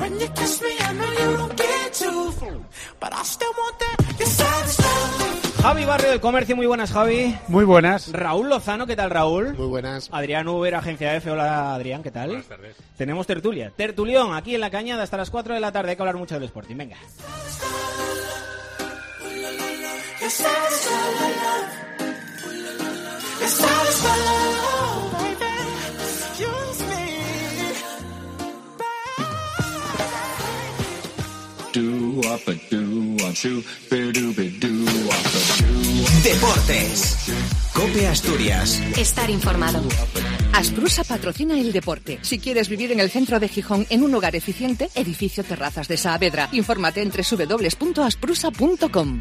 Javi Barrio del Comercio, muy buenas, Javi. Muy buenas. Raúl Lozano, ¿qué tal, Raúl? Muy buenas. Adrián Uber, Agencia F, hola Adrián, ¿qué tal? Buenas tardes. Tenemos tertulia, tertulión aquí en La Cañada hasta las 4 de la tarde, hay que hablar mucho del Sporting, venga. Deportes. COPE Asturias. Estar informado. Asprusa patrocina el deporte. Si quieres vivir en el centro de Gijón en un lugar eficiente, edificio Terrazas de Saavedra. Infórmate en www.asprusa.com.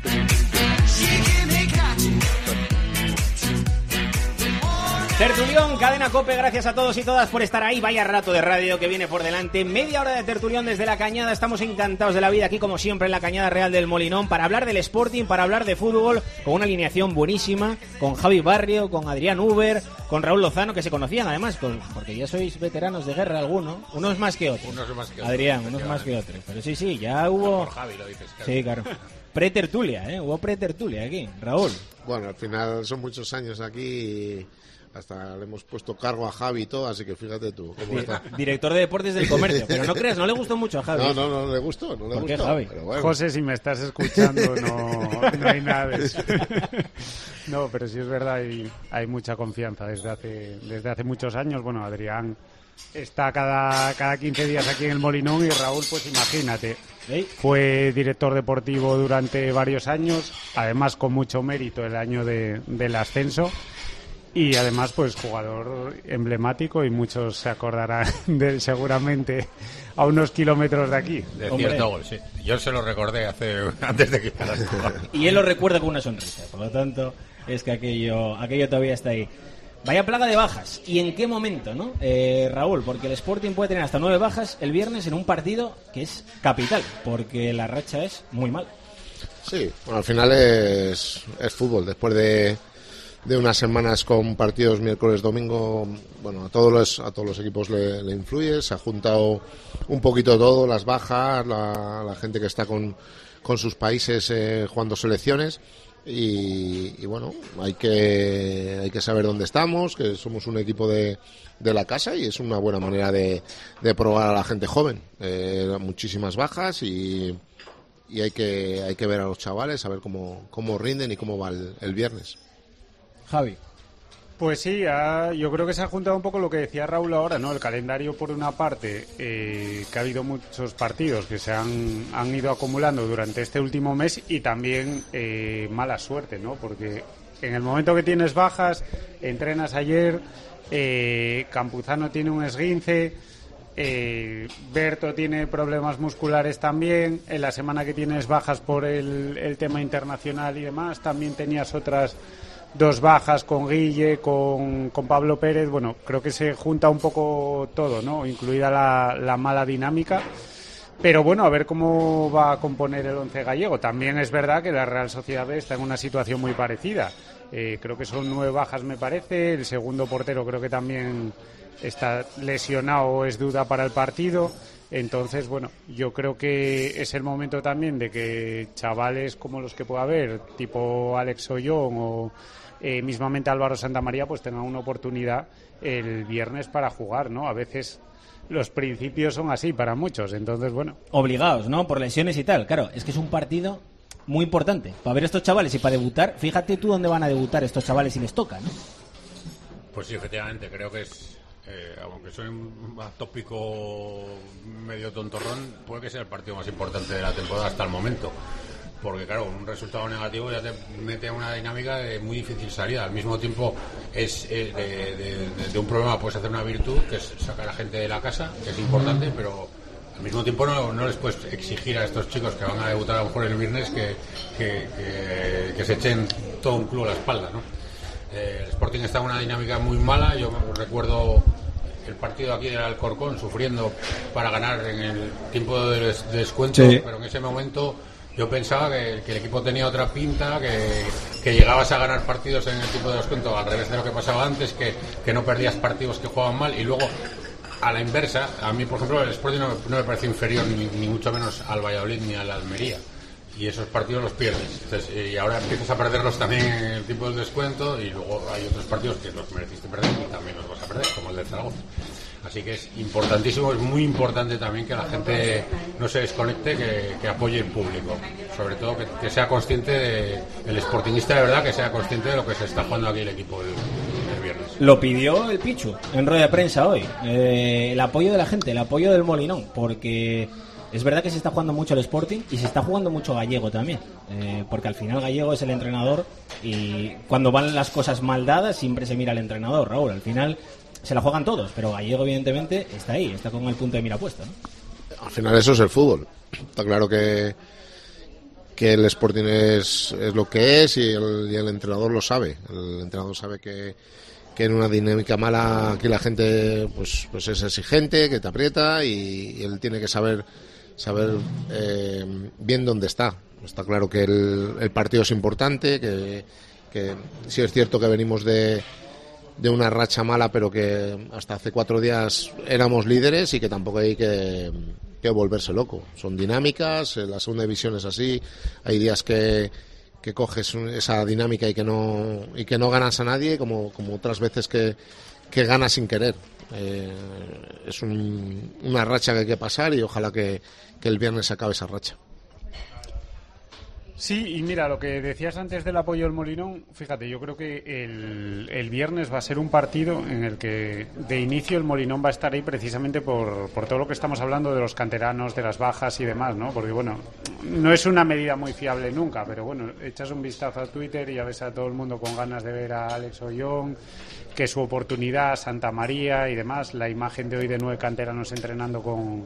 Tertulión, Cadena COPE, gracias a todos y todas por estar ahí. Vaya rato de radio que viene por delante. Media hora de tertulión desde La Cañada. Estamos encantados de la vida aquí, como siempre, en la Cañada Real del Molinón, para hablar del Sporting, para hablar de fútbol, con una alineación buenísima, con Javi Barrio, con Adrián Uber, con Raúl Lozano, que se conocían además, porque ya sois veteranos de guerra alguno, unos más que otros. Adrián, unos más que otros. Pero sí, ya hubo... Por Javi lo dices, claro. Sí, claro. Pretertulia, hubo pretertulia aquí. Raúl. Bueno, al final son muchos años aquí y hasta le hemos puesto cargo a Javi y todo, así que fíjate tú cómo está. Director de Deportes del Comercio, pero no creas, no le gustó mucho a Javi. No le gustó, no le ¿Por qué, gustó. Javi? Pero bueno. José, si me estás escuchando, no hay nada de eso. No, pero sí es verdad, hay mucha confianza desde hace muchos años. Bueno, Adrián está cada 15 días aquí en el Molinón y Raúl, pues imagínate, fue director deportivo durante varios años, además con mucho mérito el año del ascenso. Y además, pues jugador emblemático y muchos se acordarán de él seguramente a unos kilómetros de aquí. De cierto gol, sí. Yo se lo recordé antes de que hiciera el gol. Y él lo recuerda con una sonrisa, por lo tanto, es que aquello todavía está ahí. Vaya plaga de bajas. ¿Y en qué momento, no? Raúl, porque el Sporting puede tener hasta 9 bajas el viernes en un partido que es capital, porque la racha es muy mala. Sí, bueno, al final es fútbol. Después de unas semanas con partidos miércoles, domingo, bueno, a todos los equipos le influye. Se ha juntado un poquito todo, las bajas, la gente que está con sus países jugando selecciones y bueno, hay que saber dónde estamos, que somos un equipo de la casa y es una buena manera de probar a la gente joven. Muchísimas bajas y hay que ver a los chavales, a ver cómo rinden y cómo va el viernes. Javi. Pues sí, yo creo que se ha juntado un poco lo que decía Raúl ahora, ¿no? El calendario, por una parte, que ha habido muchos partidos que se han ido acumulando durante este último mes y también mala suerte, ¿no? Porque en el momento que tienes bajas, entrenas ayer, Campuzano tiene un esguince, Berto tiene problemas musculares también, en la semana que tienes bajas por el tema internacional y demás, también tenías otras 2 bajas con Guille, con Pablo Pérez. Bueno, creo que se junta un poco todo, ¿no? Incluida la mala dinámica. Pero bueno, a ver cómo va a componer el once gallego. También es verdad que la Real Sociedad está en una situación muy parecida. Creo que son 9 bajas, me parece. El segundo portero creo que también está lesionado o es duda para el partido. Entonces, bueno, yo creo que es el momento también de que chavales como los que pueda haber, tipo Alex Ollón o mismamente Álvaro Santamaría, pues tengan una oportunidad el viernes para jugar, ¿no? A veces los principios son así para muchos, entonces, bueno. Obligados, ¿no? Por lesiones y tal. Claro, es que es un partido muy importante para ver a estos chavales y para debutar. Fíjate tú dónde van a debutar estos chavales si les toca, ¿no? Pues sí, efectivamente, creo que es... aunque soy un tópico medio tontorrón, puede que sea el partido más importante de la temporada hasta el momento, porque claro, un resultado negativo ya te mete a una dinámica de muy difícil salida. Al mismo tiempo es de un problema puedes hacer una virtud, que es sacar a la gente de la casa, que es importante, pero al mismo tiempo no les puedes exigir a estos chicos que van a debutar a lo mejor el viernes que se echen todo un club a la espalda, ¿no? El Sporting está en una dinámica muy mala. Yo recuerdo el partido aquí del Alcorcón sufriendo para ganar en el tiempo de descuento, sí. Pero en ese momento yo pensaba que el equipo tenía otra pinta, que llegabas a ganar partidos en el tiempo de descuento al revés de lo que pasaba antes, que no perdías partidos que jugaban mal y luego a la inversa, a mí, por ejemplo, el Sporting no me parece inferior ni mucho menos al Valladolid ni al Almería. Y esos partidos los pierdes. Entonces, y ahora empiezas a perderlos también en el tiempo del descuento, y luego hay otros partidos que los mereciste perder y también los vas a perder, como el de Zaragoza. Así que es importantísimo, es muy importante también que la gente no se desconecte, que apoye el público. Sobre todo que sea consciente, el sportingista de verdad, que sea consciente de lo que se está jugando aquí el equipo el viernes. Lo pidió el Pichu en rueda de prensa hoy. El apoyo de la gente, el apoyo del Molinón, porque es verdad que se está jugando mucho el Sporting y se está jugando mucho Gallego también, porque al final Gallego es el entrenador y cuando van las cosas mal dadas siempre se mira al entrenador, Raúl. Al final se la juegan todos, pero Gallego evidentemente está ahí, está con el punto de mira puesto, ¿no? Al final eso es el fútbol. Está claro que el Sporting es lo que es y el entrenador lo sabe. El entrenador sabe que en una dinámica mala aquí la gente pues es exigente, que te aprieta, y él tiene que saber bien dónde está. Está claro que el partido es importante, que sí es cierto que venimos de una racha mala, pero que hasta hace 4 días éramos líderes y que tampoco hay que volverse loco. Son dinámicas, la segunda división es así, hay días que coges esa dinámica y que no ganas a nadie, como otras veces que ganas sin querer. Es una racha que hay que pasar y ojalá que el viernes se acabe esa racha. Sí, y mira, lo que decías antes del apoyo del Molinón, fíjate, yo creo que el viernes va a ser un partido en el que de inicio el Molinón va a estar ahí precisamente por todo lo que estamos hablando de los canteranos, de las bajas y demás, ¿no? Porque, bueno, no es una medida muy fiable nunca, pero bueno, echas un vistazo a Twitter y ya ves a todo el mundo con ganas de ver a Alex Ollón, que su oportunidad, Santa María y demás, la imagen de hoy de 9 canteranos entrenando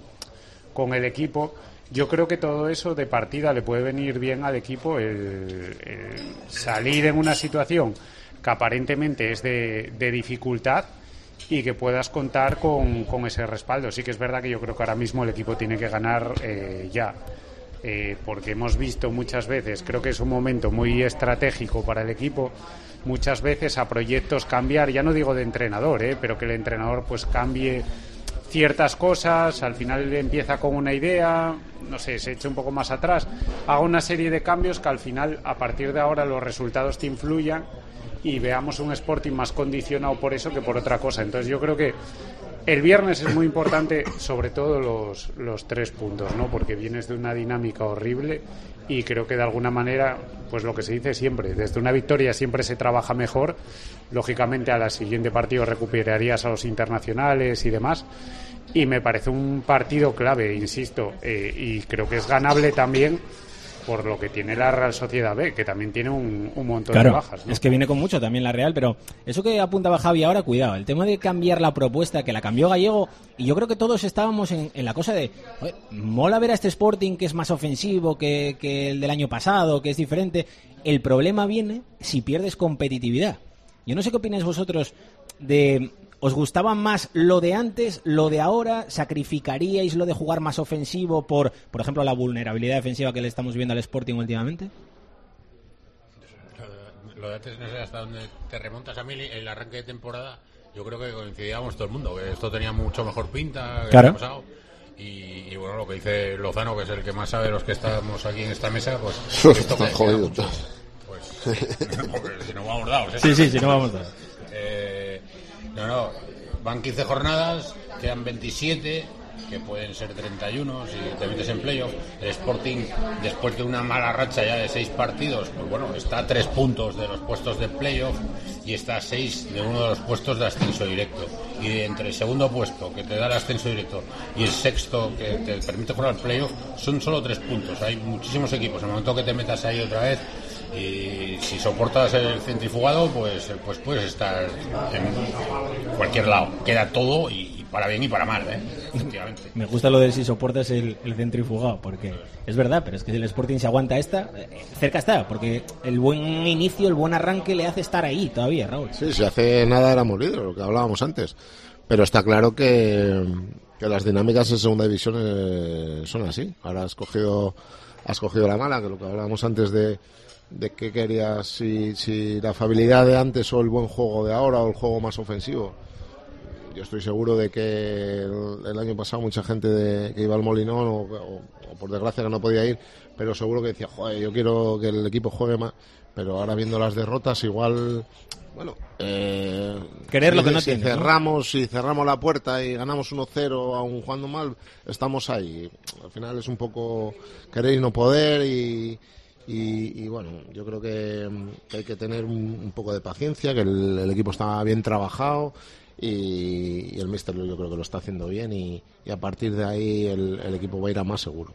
con el equipo. Yo creo que todo eso de partida le puede venir bien al equipo, el salir en una situación que aparentemente es de dificultad y que puedas contar con ese respaldo. Sí que es verdad que yo creo que ahora mismo el equipo tiene que ganar ya, porque hemos visto muchas veces, creo que es un momento muy estratégico para el equipo, muchas veces a proyectos cambiar, ya no digo de entrenador, pero que el entrenador pues cambie ciertas cosas, al final empieza con una idea, no sé, se echa un poco más atrás, haga una serie de cambios que al final, a partir de ahora, los resultados te influyan y veamos un Sporting más condicionado por eso que por otra cosa. Entonces yo creo que el viernes es muy importante, sobre todo los 3 puntos, ¿no? Porque vienes de una dinámica horrible y creo que de alguna manera, pues lo que se dice siempre, desde una victoria siempre se trabaja mejor. Lógicamente a la siguiente partido recuperarías a los internacionales y demás, y me parece un partido clave, insisto, y creo que es ganable también por lo que tiene la Real Sociedad B, que también tiene un montón de bajas, ¿no? Es que viene con mucho también la Real, pero eso que apuntaba Javi ahora, cuidado, el tema de cambiar la propuesta, que la cambió Gallego, y yo creo que todos estábamos en la cosa de, oye, mola ver a este Sporting que es más ofensivo que el del año pasado, que es diferente. El problema viene si pierdes competitividad. Yo no sé qué opináis vosotros de... ¿Os gustaba más lo de antes, lo de ahora? ¿Sacrificaríais lo de jugar más ofensivo por ejemplo, la vulnerabilidad defensiva que le estamos viendo al Sporting últimamente? Lo de antes, no sé hasta dónde te remontas. A mí el arranque de temporada, yo creo que coincidíamos todo el mundo, que esto tenía mucho mejor pinta que claro. el pasado. Y bueno, lo que dice Lozano, que es el que más sabe de los que estamos aquí en esta mesa, pues esto está jodido. Pues porque si no vamos dados, ¿eh? Sí, si no vamos dados. No, van 15 jornadas, quedan 27, que pueden ser 31 si te metes en playoff. El Sporting, después de una mala racha ya de 6 partidos, pues bueno, está a 3 puntos de los puestos de playoff y está a 6 de uno de los puestos de ascenso directo. Y entre el segundo puesto, que te da el ascenso directo, y el sexto, que te permite jugar al playoff, son solo 3 puntos. Hay muchísimos equipos. En el momento que te metas ahí otra vez, y si soportas el centrifugado, pues puedes estar en cualquier lado. Queda todo y para bien y para mal, efectivamente. Me gusta lo de si soportas el centrifugado, porque es verdad, pero es que si el Sporting se aguanta esta, cerca está, porque el buen inicio, el buen arranque le hace estar ahí todavía, Raúl. Sí, si hace nada éramos líderes, lo que hablábamos antes, pero está claro que las dinámicas en segunda división son así. Ahora has cogido la mala, que lo que hablábamos antes de qué querías, si la afabilidad de antes o el buen juego de ahora o el juego más ofensivo. yo estoy seguro de que el año pasado mucha gente que iba al Molinón o por desgracia que no podía ir, pero seguro que decía, joder, yo quiero que el equipo juegue más, pero ahora viendo las derrotas igual, bueno, querer lo que no si tiene, si cerramos la puerta y ganamos 1-0 aún jugando mal, estamos ahí. Al final es un poco querer y no poder y bueno, yo creo que hay que tener un poco de paciencia, que el equipo está bien trabajado y el míster yo creo que lo está haciendo bien y a partir de ahí el equipo va a ir a más seguro.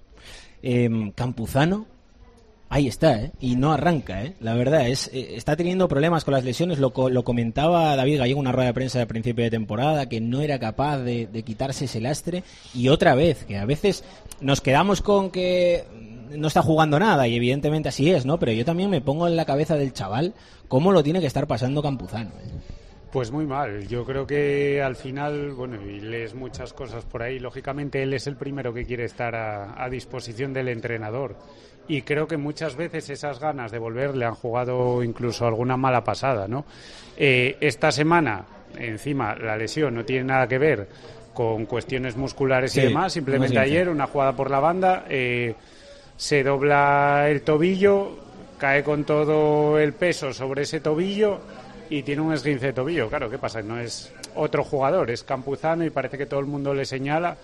Campuzano, ahí está, y no arranca, la verdad, está teniendo problemas con las lesiones, lo comentaba David Gallego en una rueda de prensa al principio de temporada, que no era capaz de quitarse ese lastre, y otra vez, que a veces nos quedamos con que no está jugando nada, y evidentemente así es, ¿no? Pero yo también me pongo en la cabeza del chaval cómo lo tiene que estar pasando Campuzano, Pues muy mal, yo creo que al final, bueno, y lees muchas cosas por ahí, lógicamente él es el primero que quiere estar a disposición del entrenador y creo que muchas veces esas ganas de volver le han jugado incluso alguna mala pasada, ¿no? Esta semana, encima, la lesión no tiene nada que ver con cuestiones musculares y demás, simplemente ayer una jugada por la banda, se dobla el tobillo, cae con todo el peso sobre ese tobillo y tiene un esguince de tobillo. Claro, ¿qué pasa? No es otro jugador, es Campuzano y parece que todo el mundo le señala,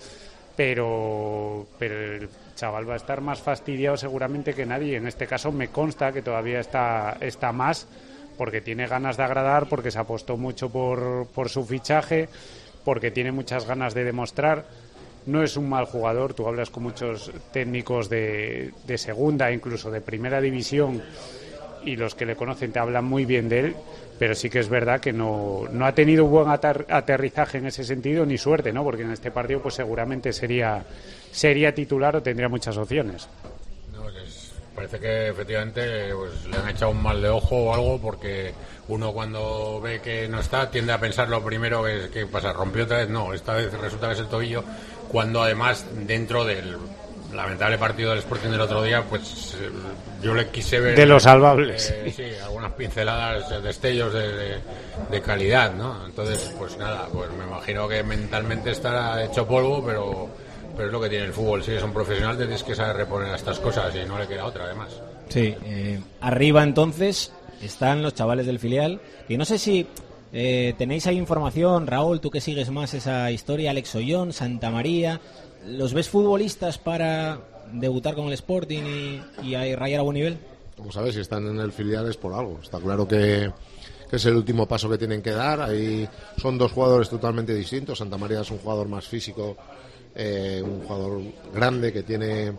pero el chaval va a estar más fastidiado seguramente que nadie. En este caso me consta que todavía está más porque tiene ganas de agradar, porque se apostó mucho por su fichaje, porque tiene muchas ganas de demostrar. No es un mal jugador, tú hablas con muchos técnicos de segunda, incluso de primera división, y los que le conocen te hablan muy bien de él, pero sí que es verdad que no ha tenido buen aterrizaje en ese sentido ni suerte, ¿no? Porque en este partido pues seguramente sería titular o tendría muchas opciones. No, parece que efectivamente pues, le han echado un mal de ojo o algo, porque uno cuando ve que no está tiende a pensar lo primero que pasa, rompió otra vez, no, esta vez resulta que es el tobillo, cuando además dentro del lamentable partido del Sporting del otro día, pues yo le quise ver de los salvables, sí, algunas pinceladas, destellos de calidad, ¿no? Entonces, pues nada, pues me imagino que mentalmente estará hecho polvo, pero es lo que tiene el fútbol. Si eres un profesional te tienes que saber reponer a estas cosas y no le queda otra, además. Sí, arriba entonces están los chavales del filial, y no sé si tenéis ahí información, Raúl, tú que sigues más esa historia, Alex Ollón, Santa María, ¿los ves futbolistas para debutar con el Sporting y a rayar a buen nivel? Vamos a ver, si están en el filial es por algo. Está claro que es el último paso que tienen que dar. Ahí son dos jugadores totalmente distintos. Santa María es un jugador más físico, un jugador grande que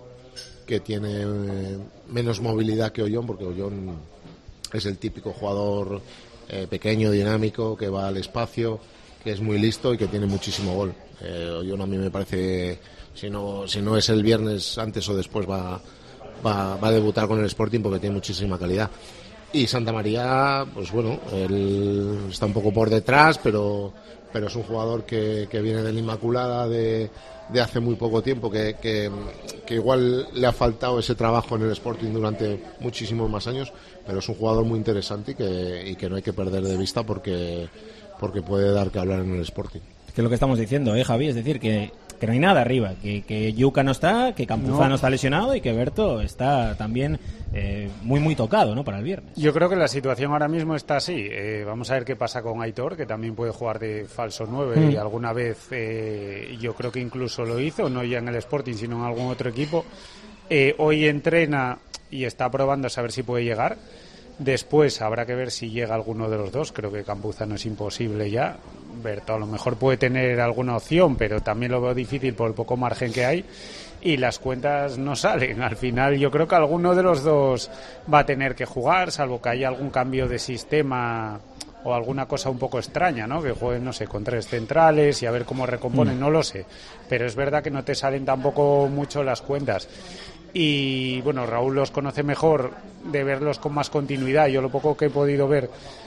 tiene menos movilidad que Ollón, porque Ollón es el típico jugador pequeño, dinámico, que va al espacio, que es muy listo y que tiene muchísimo gol. Ollón a mí me parece, si no es el viernes, antes o después va a debutar con el Sporting, porque tiene muchísima calidad. Y Santa María, pues bueno, él está un poco por detrás, pero es un jugador que viene de la Inmaculada de hace muy poco tiempo, que igual le ha faltado ese trabajo en el Sporting durante muchísimos más años, pero es un jugador muy interesante y que no hay que perder de vista porque puede dar que hablar en el Sporting. Que es lo que estamos diciendo, Javi, es decir, que no hay nada arriba, que Yuca no está, que Campuzano está lesionado y que Berto está también muy muy tocado, ¿no?, para el viernes. Yo creo que la situación ahora mismo está así. Vamos a ver qué pasa con Aitor, que también puede jugar de falso 9 y alguna vez yo creo que incluso lo hizo, no ya en el Sporting sino en algún otro equipo. Hoy entrena y está probando a saber si puede llegar. Después habrá que ver si llega alguno de los dos. Creo que Campuzano es imposible ya. Berto a lo mejor puede tener alguna opción, pero también lo veo difícil por el poco margen que hay y las cuentas no salen. Al final yo creo que alguno de los dos va a tener que jugar, salvo que haya algún cambio de sistema o alguna cosa un poco extraña, ¿no? Que jueguen, no sé, con 3 centrales y a ver cómo recomponen, no lo sé. Pero es verdad que no te salen tampoco mucho las cuentas. Y bueno, Raúl los conoce mejor de verlos con más continuidad. Yo lo poco que he podido ver,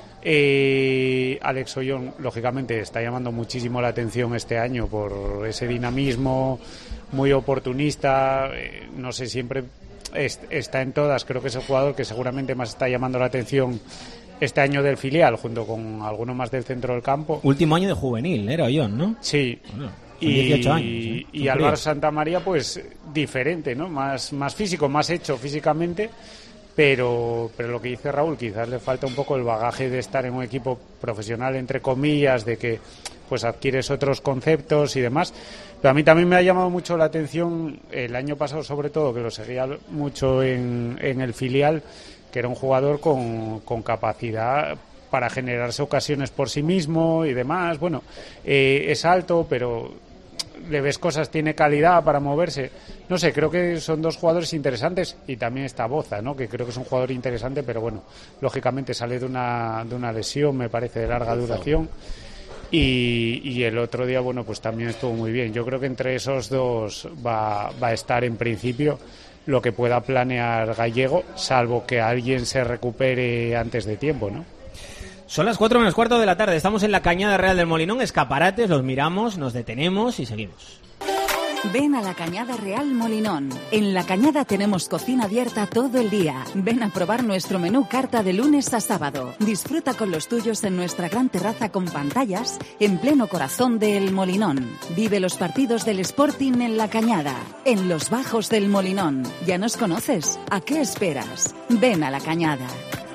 Alex Ollón lógicamente está llamando muchísimo la atención este año por ese dinamismo muy oportunista, no sé, siempre está en todas. Creo que es el jugador que seguramente más está llamando la atención este año del filial, junto con alguno más del centro del campo. Último año de juvenil, era Ollón, ¿no? Sí. Bueno, 18 años. Y Álvaro Santamaría, pues diferente, ¿no? Más físico, más hecho físicamente, pero lo que dice Raúl, quizás le falta un poco el bagaje de estar en un equipo profesional, entre comillas, de que pues adquieres otros conceptos y demás. Pero a mí también me ha llamado mucho la atención el año pasado, sobre todo, que lo seguía mucho en el filial, que era un jugador con capacidad para generarse ocasiones por sí mismo y demás. Bueno, es alto, pero le ves cosas, tiene calidad para moverse. No sé, creo que son dos jugadores interesantes, y también está Boza, ¿no? Que creo que es un jugador interesante, pero bueno, lógicamente sale de una lesión, me parece, de larga duración. Y el otro día, bueno, pues también estuvo muy bien. Yo creo que entre esos dos va a estar en principio lo que pueda planear Gallego, salvo que alguien se recupere antes de tiempo, ¿no? Son las 4 menos cuarto de la tarde, estamos en la Cañada Real del Molinón, escaparates, los miramos, nos detenemos y seguimos. Ven a la Cañada Real Molinón. En la Cañada tenemos cocina abierta todo el día. Ven a probar nuestro menú carta de lunes a sábado. Disfruta con los tuyos en nuestra gran terraza con pantallas en pleno corazón del Molinón. Vive los partidos del Sporting en la Cañada, en los bajos del Molinón. ¿Ya nos conoces? ¿A qué esperas? Ven a la Cañada.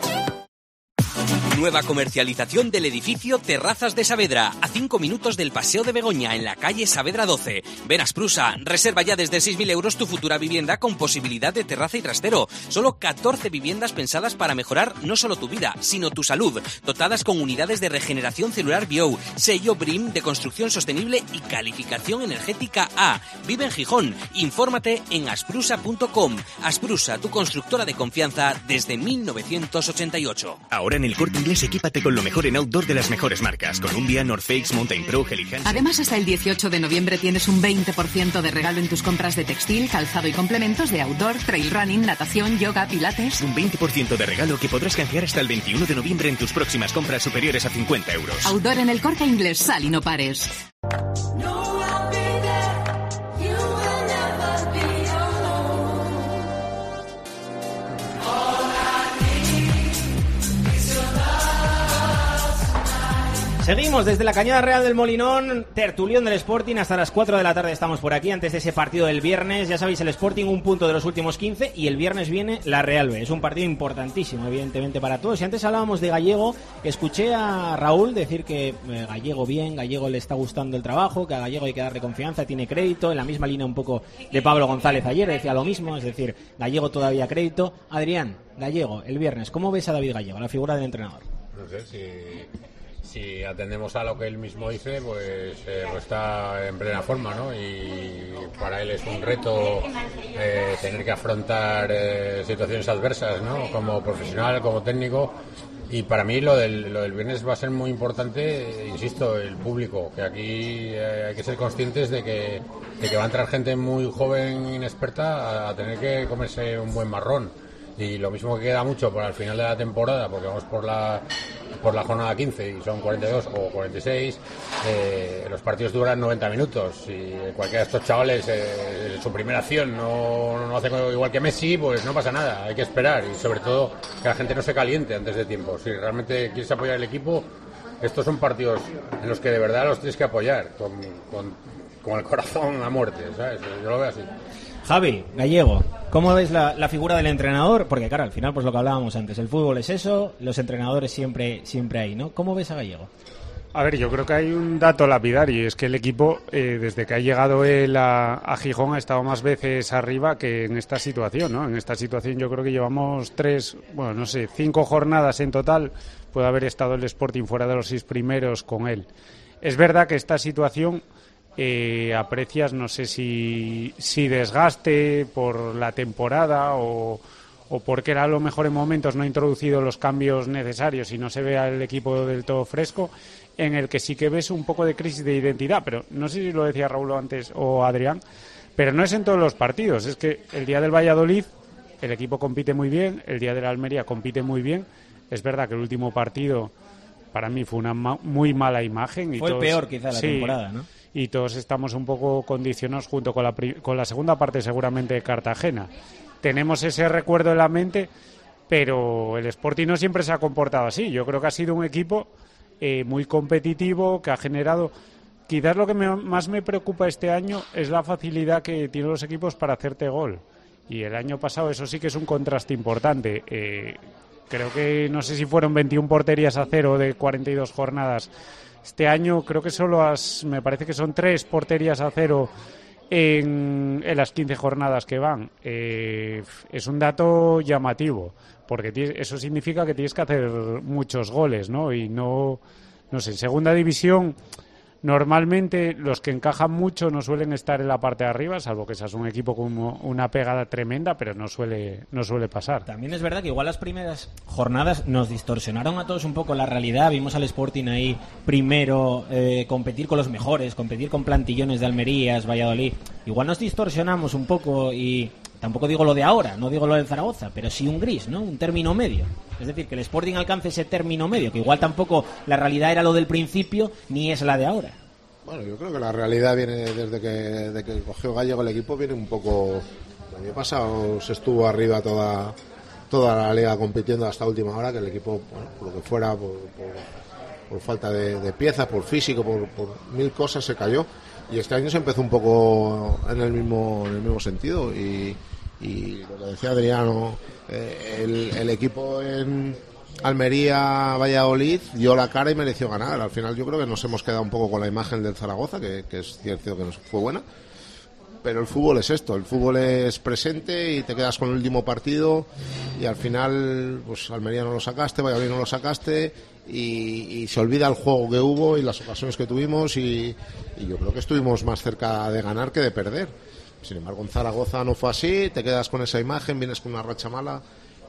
Nueva comercialización del edificio Terrazas de Saavedra, a 5 minutos del Paseo de Begoña, en la calle Saavedra 12. Ven a Sprusa, reserva ya desde 6.000 euros tu futura vivienda con posibilidad de terraza y trastero. Solo 14 viviendas pensadas para mejorar no solo tu vida, sino tu salud, dotadas con unidades de regeneración celular Bio, sello BREEAM de construcción sostenible y calificación energética A. Vive en Gijón, infórmate en asprusa.com. Asprusa, tu constructora de confianza desde 1988. Ahora en el Corte Inglés equípate con lo mejor en outdoor de las mejores marcas. Columbia, North Face, Mountain Pro, Helly Hansen. Además, hasta el 18 de noviembre tienes un 20% de regalo en tus compras de textil, calzado y complementos de outdoor, trail running, natación, yoga, pilates. Un 20% de regalo que podrás canjear hasta el 21 de noviembre en tus próximas compras superiores a 50 euros. Outdoor en el Corte Inglés, sal y no pares. Seguimos desde la Cañada Real del Molinón, tertulión del Sporting, hasta las 4 de la tarde estamos por aquí, antes de ese partido del viernes. Ya sabéis, el Sporting un punto de los últimos 15 y el viernes viene la Real B. Es un partido importantísimo, evidentemente, para todos. Y antes hablábamos de Gallego, escuché a Raúl decir que Gallego bien, Gallego le está gustando el trabajo, que a Gallego hay que darle confianza, tiene crédito, en la misma línea un poco de Pablo González ayer, decía lo mismo, es decir, Gallego todavía crédito. Adrián, Gallego, el viernes, ¿cómo ves a David Gallego, la figura del entrenador? No sé, si atendemos a lo que él mismo dice, pues está en plena forma, ¿no? Y para él es un reto tener que afrontar situaciones adversas, ¿no? Como profesional, como técnico. Y para mí lo del viernes va a ser muy importante, insisto, el público, que aquí hay que ser conscientes de que va a entrar gente muy joven, inexperta, a tener que comerse un buen marrón. Y lo mismo que queda mucho para el final de la temporada, porque vamos por la jornada 15 y son 42 o 46, los partidos duran 90 minutos y cualquiera de estos chavales, su primera acción no hace igual que Messi, pues no pasa nada, hay que esperar y sobre todo que la gente no se caliente antes de tiempo. Si realmente quieres apoyar el equipo, estos son partidos en los que de verdad los tienes que apoyar con el corazón a muerte, ¿sabes? Yo lo veo así. Javi, Gallego, ¿cómo ves la figura del entrenador? Porque claro, al final pues lo que hablábamos antes, el fútbol es eso, los entrenadores siempre hay, ¿no? ¿Cómo ves a Gallego? A ver, yo creo que hay un dato lapidario, y es que el equipo, desde que ha llegado él a Gijón, ha estado más veces arriba que en esta situación, ¿no? En esta situación yo creo que llevamos 5 jornadas en total, puede haber estado el Sporting fuera de los 6 primeros con él. Es verdad que esta situación aprecias, no sé si desgaste por la temporada o porque era a lo mejor en momentos no ha introducido los cambios necesarios y no se ve al equipo del todo fresco, en el que sí que ves un poco de crisis de identidad, pero no sé si lo decía Raúl antes o Adrián, pero no es en todos los partidos. Es que el día del Valladolid el equipo compite muy bien, el día de la Almería compite muy bien. Es verdad que el último partido para mí fue una muy mala imagen. Fue el peor quizá de la temporada, ¿no? Y todos estamos un poco condicionados junto con la segunda parte seguramente de Cartagena. Tenemos ese recuerdo en la mente, pero el Sporting no siempre se ha comportado así. Yo creo que ha sido un equipo muy competitivo, que ha generado... Quizás lo que más me preocupa este año es la facilidad que tienen los equipos para hacerte gol. Y el año pasado eso sí que es un contraste importante. Creo que, no sé si fueron 21 porterías a 0 de 42 jornadas. Este año creo que me parece que son 3 porterías a 0 en las 15 jornadas que van. Es un dato llamativo, porque eso significa que tienes que hacer muchos goles, ¿no? Y no sé, en segunda división... Normalmente los que encajan mucho no suelen estar en la parte de arriba, salvo que seas un equipo con una pegada tremenda, pero no suele pasar. También es verdad que igual las primeras jornadas nos distorsionaron a todos un poco la realidad. Vimos al Sporting ahí primero competir con los mejores, competir con plantillones de Almerías, Valladolid. Igual nos distorsionamos un poco y... Tampoco digo lo de ahora, no digo lo del Zaragoza, pero sí un gris, ¿no? Un término medio. Es decir, que el Sporting alcance ese término medio, que igual tampoco la realidad era lo del principio, ni es la de ahora. Bueno, yo creo que la realidad viene desde que cogió Gallego el equipo, viene un poco... El año pasado se estuvo arriba toda la liga compitiendo hasta última hora, que el equipo, bueno, por lo que fuera, por falta de piezas, por físico, por mil cosas se cayó. Y este año se empezó un poco en el mismo sentido y lo que decía Adriano, el equipo en Almería, Valladolid dio la cara y mereció ganar. Al final yo creo que nos hemos quedado un poco con la imagen del Zaragoza, que es cierto que nos fue buena, pero el fútbol es esto, el fútbol es presente y te quedas con el último partido y al final pues Almería no lo sacaste, Valladolid no lo sacaste y se olvida el juego que hubo y las ocasiones que tuvimos y yo creo que estuvimos más cerca de ganar que de perder. Sin embargo en Zaragoza no fue así, te quedas con esa imagen, vienes con una racha mala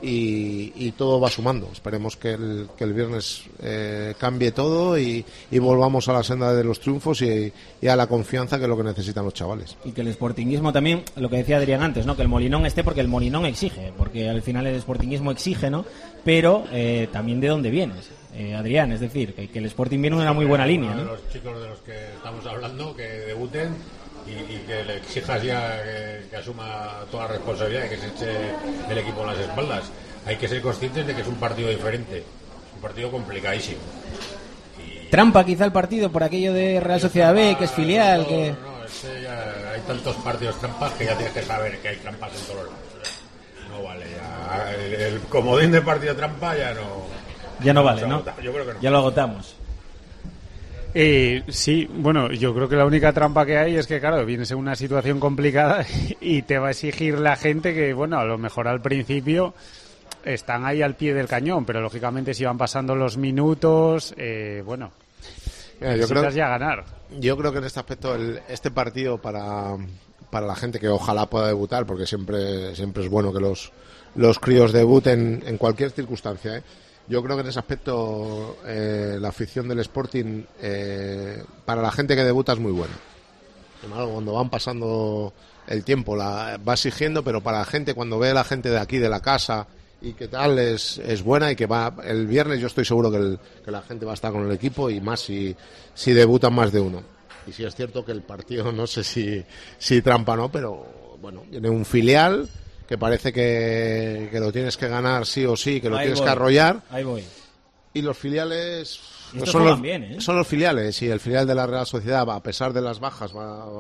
y todo va sumando. Esperemos que el viernes cambie todo y volvamos a la senda de los triunfos y a la confianza, que es lo que necesitan los chavales. Y que el sportinguismo también, lo que decía Adrián antes, ¿no? Que el Molinón esté porque el Molinón exige, porque al final el sportinguismo exige, ¿no? Pero también de dónde vienes, Adrián, es decir, que el Sporting viene en una muy buena línea, ¿no? De los chicos de los que estamos hablando, que debuten y que le exijas ya que asuma toda la responsabilidad y que se eche el equipo en las espaldas. Hay que ser conscientes de que es un partido diferente, es un partido complicadísimo. Trampa quizá el partido por aquello de Real Sociedad B, que es filial. No, ya hay tantos partidos trampas que ya tienes que saber que hay trampas en todos lados. No vale, ya el comodín de partido trampa ya no vale, ¿no? Yo creo que no. Ya lo agotamos. Sí, bueno, yo creo que la única trampa que hay es que, claro, vienes en una situación complicada y te va a exigir la gente que, bueno, a lo mejor al principio están ahí al pie del cañón, pero lógicamente si van pasando los minutos, bueno, necesitas ya ganar. Yo creo que en este aspecto este partido para la gente que ojalá pueda debutar, porque siempre es bueno que los críos debuten en cualquier circunstancia, ¿eh? Yo creo que en ese aspecto la afición del Sporting para la gente que debuta es muy buena. Cuando van pasando el tiempo va exigiendo, pero para la gente, cuando ve a la gente de aquí, de la casa y qué tal, es buena, y que va el viernes yo estoy seguro que la gente va a estar con el equipo, y más si debutan más de uno. Y sí es cierto que el partido, no sé si trampa o no, pero bueno, viene un filial que parece que lo tienes que ganar sí o sí, que lo tienes que arrollar. Ahí voy. Y los filiales son los filiales, y el filial de la Real Sociedad, a pesar de las bajas,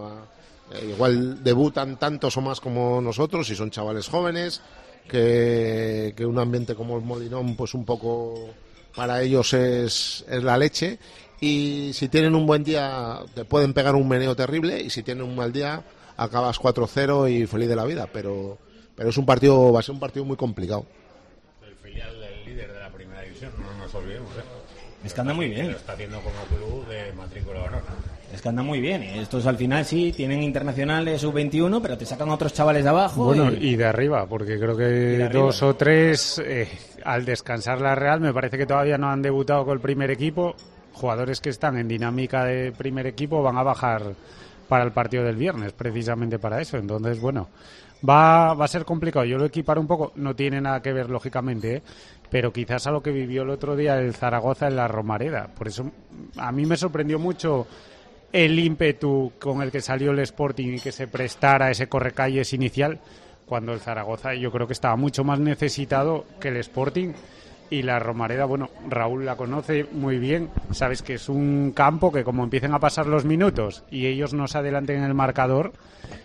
igual debutan tantos o más como nosotros, y son chavales jóvenes, que un ambiente como el Molinón, pues un poco para ellos es la leche, y si tienen un buen día te pueden pegar un meneo terrible, y si tienen un mal día acabas 4-0 y feliz de la vida, pero va a ser un partido muy complicado. El filial del líder de la primera división, no nos olvidemos, es que anda muy bien. Lo está haciendo como club de matrícula de honor. Es que anda muy bien. Estos al final sí tienen internacionales sub-21, pero te sacan a otros chavales de abajo. Bueno, y de arriba, porque creo que dos o tres, al descansar la Real, me parece que todavía no han debutado con el primer equipo. Jugadores que están en dinámica de primer equipo van a bajar para el partido del viernes, precisamente para eso. Entonces, bueno, va a ser complicado. Yo lo equiparo un poco, no tiene nada que ver, lógicamente, pero quizás a lo que vivió el otro día el Zaragoza en la Romareda. Por eso a mí me sorprendió mucho el ímpetu con el que salió el Sporting y que se prestara ese correcalles inicial, cuando el Zaragoza yo creo que estaba mucho más necesitado que el Sporting. Y la Romareda, bueno, Raúl la conoce muy bien, sabes que es un campo que como empiecen a pasar los minutos y ellos no se adelanten en el marcador,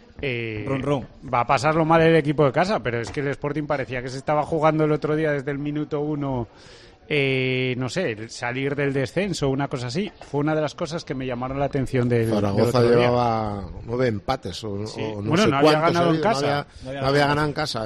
va a pasarlo mal el equipo de casa, pero es que el Sporting parecía que se estaba jugando el otro día desde el minuto 1, no sé, el salir del descenso, una cosa así. Fue una de las cosas que me llamaron la atención del Zaragoza otro día. Llevaba 9 empates o Sí. no Bueno, sé no había cuántos, ganado en casa. No había ganado en casa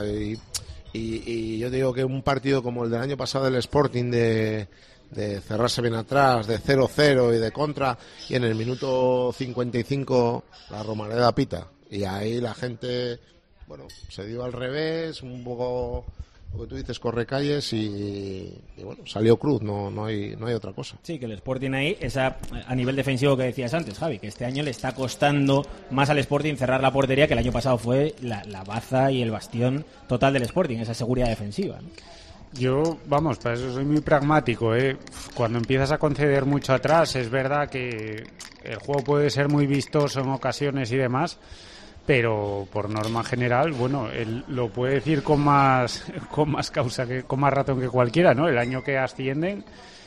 y yo digo que un partido como el del año pasado del Sporting de cerrarse bien atrás, de 0-0 y de contra, y en el minuto 55 la Romareda pita y ahí la gente, bueno, se dio al revés, un poco lo que tú dices, corre calles y bueno, salió cruz, no hay otra cosa. Sí, que el Sporting ahí, a nivel defensivo que decías antes, Javi, que este año le está costando más al Sporting cerrar la portería, que el año pasado fue la baza y el bastión total del Sporting, esa seguridad defensiva, ¿no? Yo, vamos, para eso soy muy pragmático, ¿eh? Cuando empiezas a conceder mucho atrás, es verdad que el juego puede ser muy vistoso en ocasiones y demás, pero por norma general, bueno, él lo puede decir con más causa, con más razón que cualquiera, ¿no? El año que ascienden,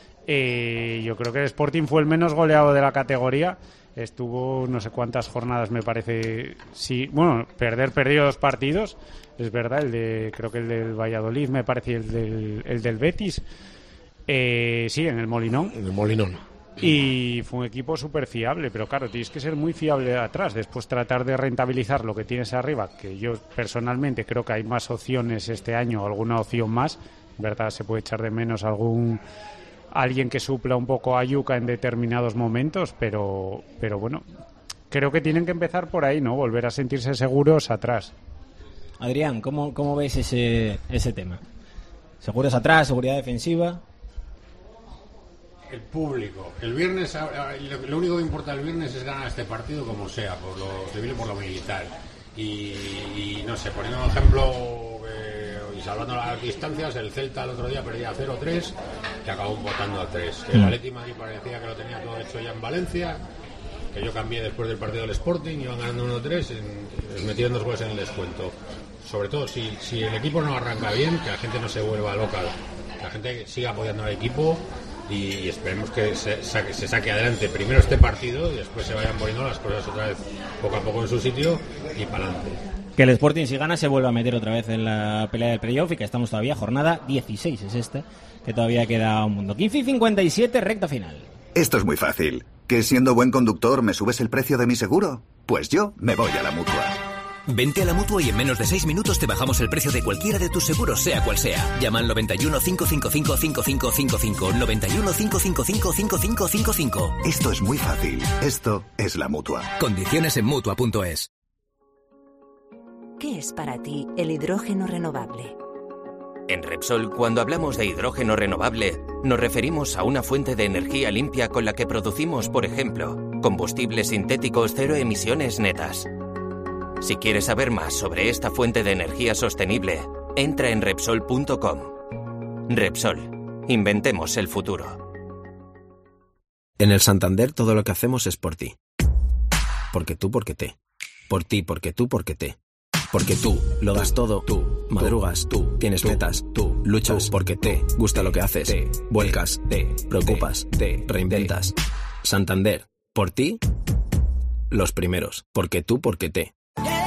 yo creo que el Sporting fue el menos goleado de la categoría. Estuvo no sé cuántas jornadas, me parece, sí, bueno, perdió 2 partidos, es verdad, creo que el del Valladolid, me parece, el del Betis, sí, en el Molinón. En el Molinón. Y fue un equipo súper fiable, pero claro, tienes que ser muy fiable atrás, después tratar de rentabilizar lo que tienes arriba, que yo personalmente creo que hay más opciones este año, alguna opción más, verdad, se puede echar de menos alguien que supla un poco a Yuca en determinados momentos, pero bueno, creo que tienen que empezar por ahí, ¿no? Volver a sentirse seguros atrás. Adrián, ¿cómo ves ese tema? ¿Seguros atrás, seguridad defensiva? El público. El viernes, lo único que importa el viernes es ganar este partido como sea, por lo civil y por lo militar. Y no sé, poniendo un ejemplo y salvando las distancias, el Celta el otro día perdía 0-3, que acabó votando a 3. El Atleti Madrid parecía que lo tenía todo hecho ya en Valencia, que yo cambié después del partido del Sporting, iban ganando 1-3, metieron 2 goles en el descuento. Sobre todo, si el equipo no arranca bien, que la gente no se vuelva loca, que la gente siga apoyando al equipo y esperemos que se saque adelante primero este partido y después se vayan poniendo las cosas otra vez poco a poco en su sitio y para adelante. Que el Sporting, si gana, se vuelva a meter otra vez en la pelea del playoff y que estamos todavía, jornada 16 es esta, que todavía queda un mundo. 15:57, recta final. Esto es muy fácil. ¿Que siendo buen conductor me subes el precio de mi seguro? Pues yo me voy a la Mutua. Vente a la Mutua y en menos de 6 minutos te bajamos el precio de cualquiera de tus seguros, sea cual sea. Llama al 91 555 5555, 91 555 5555. Esto es muy fácil. Esto es la Mutua. Condiciones en Mutua.es. ¿Qué es para ti el hidrógeno renovable? En Repsol, cuando hablamos de hidrógeno renovable, nos referimos a una fuente de energía limpia con la que producimos, por ejemplo, combustibles sintéticos cero emisiones netas. Si quieres saber más sobre esta fuente de energía sostenible, entra en Repsol.com. Repsol. Inventemos el futuro. En el Santander todo lo que hacemos es por ti. Porque tú, porque te. Por ti, porque tú, porque te. Porque tú lo das todo, tú madrugas, tú tienes metas, tú luchas porque te gusta lo que haces, vuelcas, te preocupas, te reinventas. Santander, por ti, los primeros. Porque tú, porque te.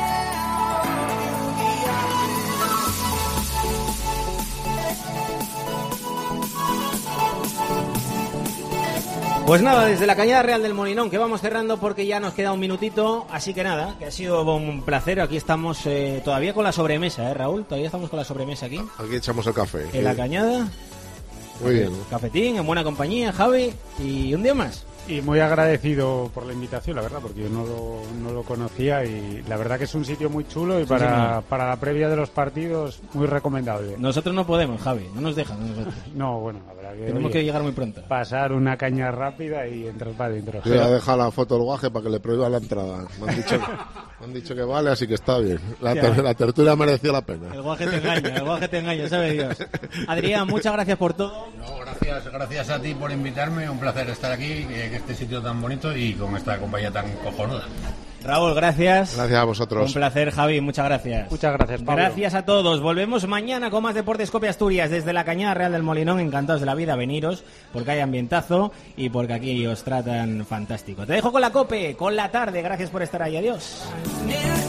Pues nada, desde la Cañada Real del Molinón, que vamos cerrando porque ya nos queda un minutito, así que nada, que ha sido un placer. Aquí estamos todavía con la sobremesa, Raúl, todavía estamos con la sobremesa aquí. Aquí echamos el café. En la Cañada. Muy bien. Cafetín, en buena compañía, Javi, y un día más. Y muy agradecido por la invitación, la verdad, porque yo no lo conocía y la verdad que es un sitio muy chulo y sí, para la previa de los partidos muy recomendable. Nosotros no podemos, Javi, no nos dejan nosotros. No, bueno, la verdad que tenemos que llegar muy pronto. Pasar una caña rápida y entrar para adentro. Yo ya deja la foto del guaje para que le prohíba la entrada. Me han dicho que vale, así que está bien. La tertulia mereció la pena. El guaje te engaña, sabe Dios. Adrián, muchas gracias por todo. No, gracias a ti por invitarme, un placer estar aquí, en este sitio tan bonito y con esta compañía tan cojonuda. Raúl, gracias. Gracias a vosotros. Un placer, Javi, muchas gracias. Muchas gracias, Pablo. Gracias a todos. Volvemos mañana con más Deportes Cope Asturias desde la Cañada Real del Molinón. Encantados de la vida, veniros, porque hay ambientazo y porque aquí os tratan fantástico. Te dejo con la Cope, con la tarde. Gracias por estar ahí. Adiós.